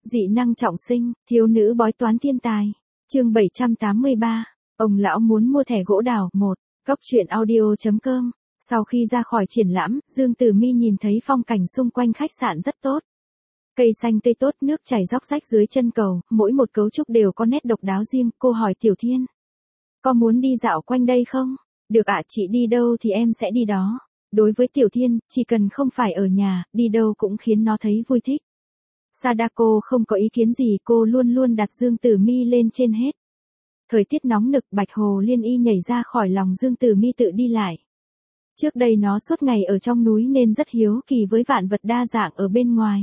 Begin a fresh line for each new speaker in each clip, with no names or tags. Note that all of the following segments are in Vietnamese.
Dị năng trọng sinh, thiếu nữ bói toán thiên tài. Chương 783. Ông lão muốn mua thẻ gỗ đào. 1. Góc truyện audio.com. Sau khi ra khỏi triển lãm, Dương Tử Mi nhìn thấy phong cảnh xung quanh khách sạn rất tốt. Cây xanh tươi tốt, nước chảy róc rách dưới chân cầu, mỗi một cấu trúc đều có nét độc đáo riêng. Cô hỏi Tiểu Thiên: có muốn đi dạo quanh đây không? Được ạ, chị đi đâu thì em sẽ đi đó. Đối với Tiểu Thiên, chỉ cần không phải ở nhà, đi đâu cũng khiến nó thấy vui thích. Sadako không có ý kiến gì, cô luôn luôn đặt Dương Tử Mi lên trên hết. Thời tiết nóng nực, Bạch Hồ Liên Y nhảy ra khỏi lòng Dương Tử Mi tự đi lại. Trước đây nó suốt ngày ở trong núi nên rất hiếu kỳ với vạn vật đa dạng ở bên ngoài.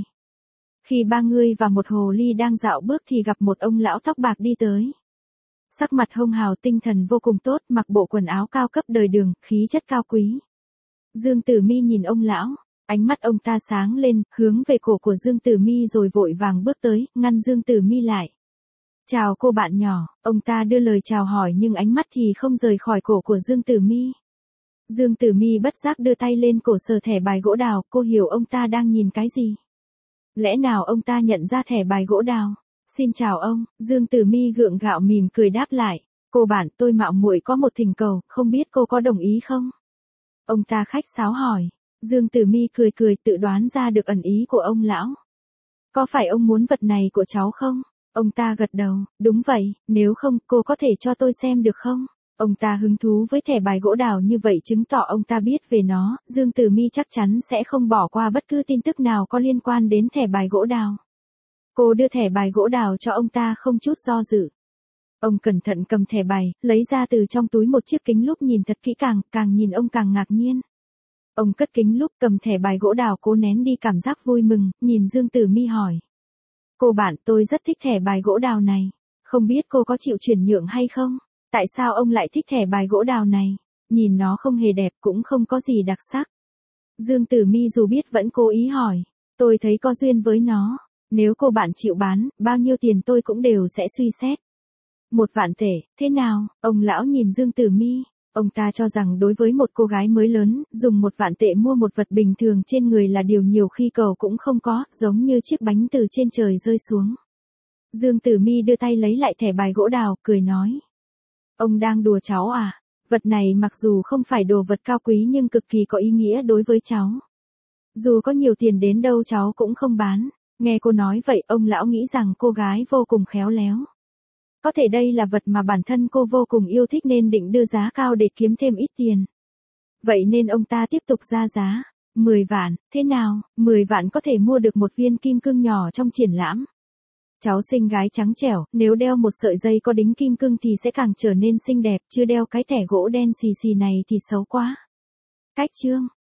Khi ba người và một hồ ly đang dạo bước thì gặp một ông lão tóc bạc đi tới. Sắc mặt hồng hào, tinh thần vô cùng tốt, mặc bộ quần áo cao cấp đời đường, khí chất cao quý. Dương Tử Mi nhìn ông lão, ánh mắt ông ta sáng lên, hướng về cổ của Dương Tử Mi rồi vội vàng bước tới, ngăn Dương Tử Mi lại. Chào cô bạn nhỏ, ông ta đưa lời chào hỏi nhưng ánh mắt thì không rời khỏi cổ của Dương Tử Mi. Dương Tử Mi bất giác đưa tay lên cổ sờ thẻ bài gỗ đào, cô hiểu ông ta đang nhìn cái gì. Lẽ nào ông ta nhận ra thẻ bài gỗ đào? Xin chào ông, Dương Tử Mi gượng gạo mỉm cười đáp lại. Cô bạn, tôi mạo muội có một thỉnh cầu, không biết cô có đồng ý không? Ông ta khách sáo hỏi. Dương Tử Mi cười cười, tự đoán ra được ẩn ý của ông lão. Có phải ông muốn vật này của cháu không? Ông ta gật đầu, đúng vậy, nếu không, cô có thể cho tôi xem được không? Ông ta hứng thú với thẻ bài gỗ đào như vậy chứng tỏ ông ta biết về nó, Dương Tử Mi chắc chắn sẽ không bỏ qua bất cứ tin tức nào có liên quan đến thẻ bài gỗ đào. Cô đưa thẻ bài gỗ đào cho ông ta không chút do dự. Ông cẩn thận cầm thẻ bài, lấy ra từ trong túi một chiếc kính lúp nhìn thật kỹ càng nhìn ông càng ngạc nhiên. Ông cất kính lúp, cầm thẻ bài gỗ đào, cố nén đi cảm giác vui mừng, nhìn Dương Tử Mi hỏi. Cô bạn, tôi rất thích thẻ bài gỗ đào này. Không biết cô có chịu chuyển nhượng hay không? Tại sao ông lại thích thẻ bài gỗ đào này? Nhìn nó không hề đẹp, cũng không có gì đặc sắc. Dương Tử Mi dù biết vẫn cố ý hỏi. Tôi thấy có duyên với nó. Nếu cô bạn chịu bán, bao nhiêu tiền tôi cũng đều sẽ suy xét. 1.000.000 tệ, thế nào? Ông lão nhìn Dương Tử Mi. Ông ta cho rằng đối với một cô gái mới lớn, dùng 1.000.000 tệ mua một vật bình thường trên người là điều nhiều khi cầu cũng không có, giống như chiếc bánh từ trên trời rơi xuống. Dương Tử Mi đưa tay lấy lại thẻ bài gỗ đào, cười nói. Ông đang đùa cháu à? Vật này mặc dù không phải đồ vật cao quý nhưng cực kỳ có ý nghĩa đối với cháu. Dù có nhiều tiền đến đâu cháu cũng không bán. Nghe cô nói vậy, ông lão nghĩ rằng cô gái vô cùng khéo léo. Có thể đây là vật mà bản thân cô vô cùng yêu thích nên định đưa giá cao để kiếm thêm ít tiền. Vậy nên ông ta tiếp tục ra giá. 10.000.000, thế nào? 10.000.000 có thể mua được một viên kim cương nhỏ trong triển lãm. Cháu xinh gái trắng trẻo, nếu đeo một sợi dây có đính kim cương thì sẽ càng trở nên xinh đẹp, chứ đeo cái thẻ gỗ đen xì xì này thì xấu quá. Cách chương.